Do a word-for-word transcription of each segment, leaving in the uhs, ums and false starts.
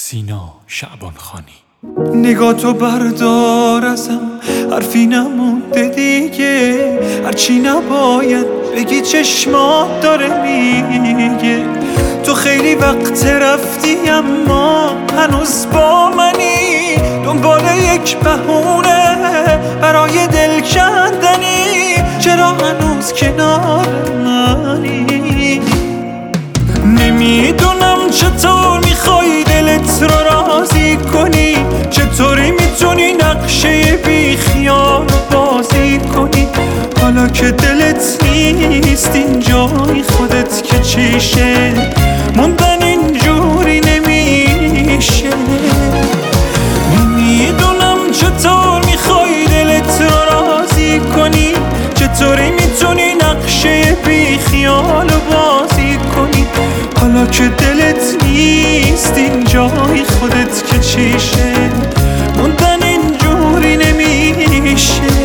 سینا شعبان خانی. نگاتو بردار ازم، حرفی نمونده دیگه، هرچی نباید بگی چشمات داره میگه. تو خیلی وقت رفتی اما هنوز با منی، دنبال یک بهونه برای دل کندنی. چرا هنوز کنار منی؟ نمیدونم چطور میخوای دلت رو راضی کنی، چطوری میتونی نقشه بی خیال بازی کنی. حالا که دلت نیست این جای خودت که چیشه، موندن اینجوری نمیشه. نمیدونم چطور میخوای دلت رو راضی کنی، چطوری میتونی نقشه بی خیال بازی کنی. حالا که دلت نیست این جای خودت که چیشه، موندن اینجوری نمیشه.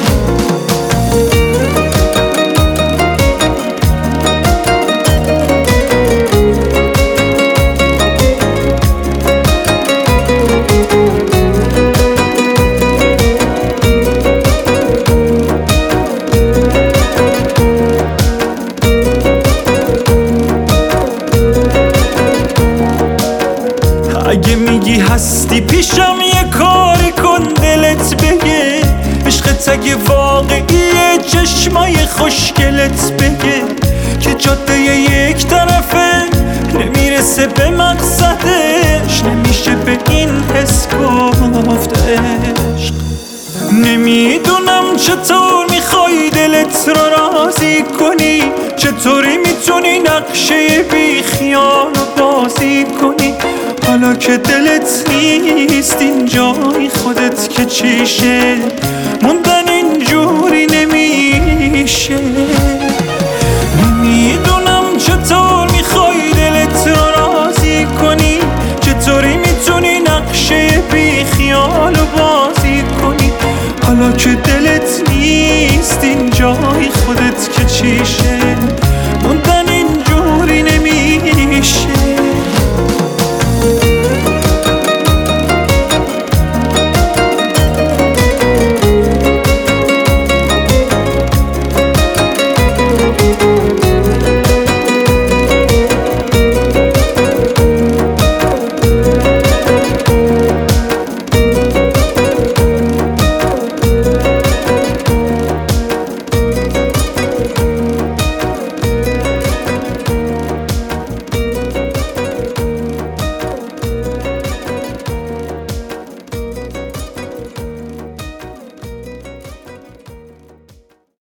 اگه میگی هستی پیشم یه کاری کن دلت بگه، عشقت اگه واقعیه چشمای خوشگلت بگه که جاده یک طرفه نمیرسه به مقصدش، نمیشه به این حس گفت عشق. نمیدونم چطور میخوای دلت رو راضی کنی، چطوری میتونی نقشه بی خیال بازی کنی. حالا که دلت نیست این جای خودت که چیشه، موندن اینجوری نمیشه. نمیدونم چطور میخوای دلت رو راضی کنی، چطوری میتونی نقشه بی خیال بازی کنی. حالا که دلت نیست این جای خودت که چیشه،